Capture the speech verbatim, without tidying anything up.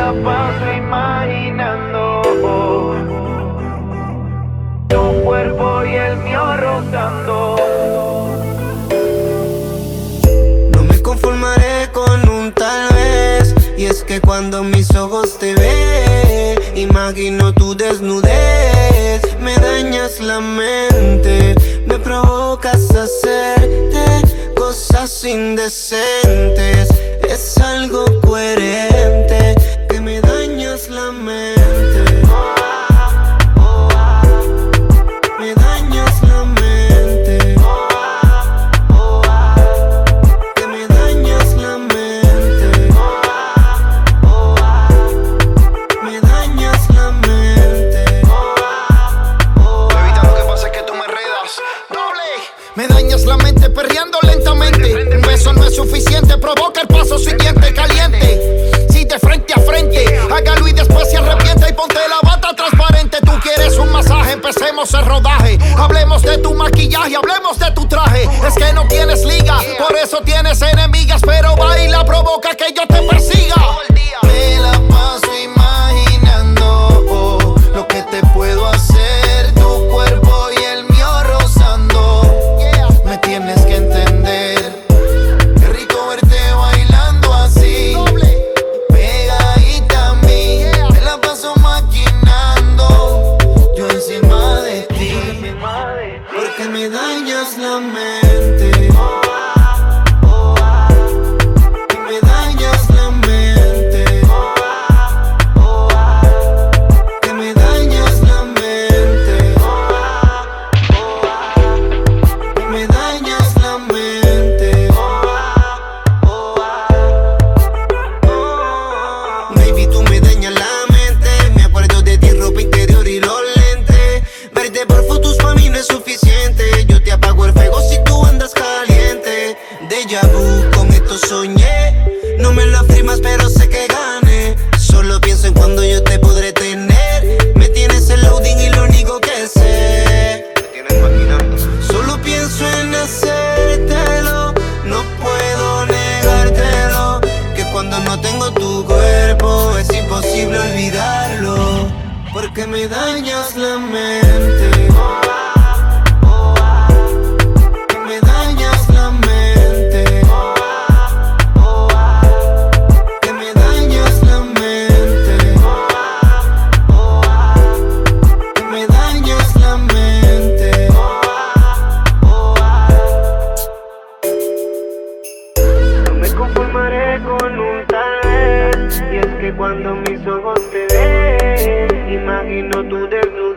la paso imaginando tu cuerpo y el mío rozando. No me conformaré con un tal vez, y es que cuando mis ojos te ven, imagino tu desnudez. Me dañas la mente, me provocas a hacerte cosas indecentes. Es algo coherente que me dañas la mente. Me dañas la mente. Que me dañas la mente. Me dañas la mente. Evita lo que pasa es que tú me enredas. Doble. Me dañas la mente perreando lentamente. Un beso no es suficiente, provoca el paso siguiente caliente. Si de frente a frente, hágalo y después se arrepiente y ponte la bata transparente. Tú quieres un masaje, empecemos el rodaje. Hablemos de tu maquillaje, hablemos de tu traje. Es que no tienes liga, por eso tienes enemigas. Pero baila, provoca que yo te persiga. Me la paso imaginando oh, lo que te puedo hacer. Tu cuerpo y el mío rozando. Me tienes que entender. Qué rico verte bailando así, pegadita a mí. Me la paso maquinando, yo encima de ti, porque me dañas la mente. Que me dañas la mente. Que me dañas la mente. Que me dañas la mente. Baby, tú me dañas la mente. Me acuerdo de ti, ropa interior y los lentes. Verte por fotos pa' mí no es suficiente. Yo te apago el fuego si tú andas caliente. Déjà vu, con esto soñé. No me lo afirmas pero sé que gané. Solo pienso en cuando yo te podré tener. Me tienes en loading y lo único que sé. Me tienes maquinando. Solo pienso en hacértelo, no puedo negártelo. Que cuando no tengo tu cuerpo es imposible olvidarlo, porque me dañas la mente. Que me dañas la mente. Que me dañas la mente. Que me dañas la mente. No me conformaré con un tal vez, y es que cuando mis ojos te ven, imagino tu desnudez.